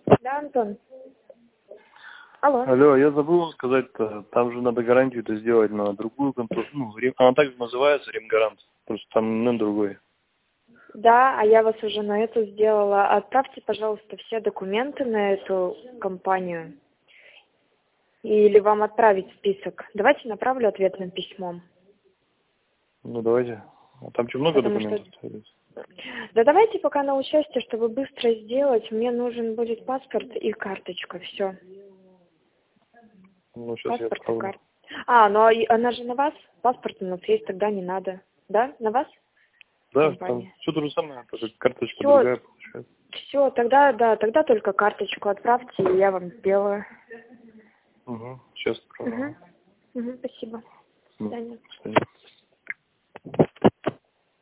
Да, Антон. Алло. Алло, я забыл вам сказать, там же надо гарантию-то сделать на другую контору. Ну, она так же называется, Ремгарант. Просто там на другой. Да, а я вас уже на эту сделала. Отправьте, пожалуйста, все документы на эту компанию. Или вам отправить список. Давайте направлю ответным письмом. Ну, давайте. А там что, много документов? Да давайте пока на участие, чтобы быстро сделать. Мне нужен будет паспорт и карточка. Все. Ну, сейчас Паспорт я и отправлю. карточка. Ну она же на вас? Паспорт у нас есть, тогда не надо. Да? На вас? Да, Компания. там все то же самое, только карточка Всё. другая получается. Все, тогда, да, тогда только карточку отправьте, и я вам сделаю. Угу, сейчас отправлю. Спасибо. До свидания. До свидания.